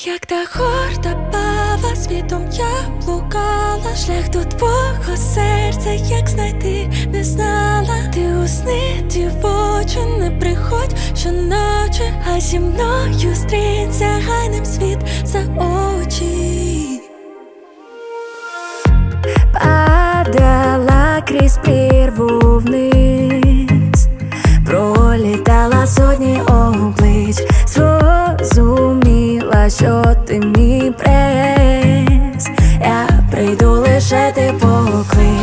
Як та горда пава, світом я блукала, шлях до твого серця, як знайти, не знала. Ти у сни дівочі, не приходь щоночі, а зі мною зустрінься, гайнем світ за очі. Падала крізь прірву вниз, пролітала сотні облич, зрозуміла, що ти мій прес. Я прийду, лише ти поклич.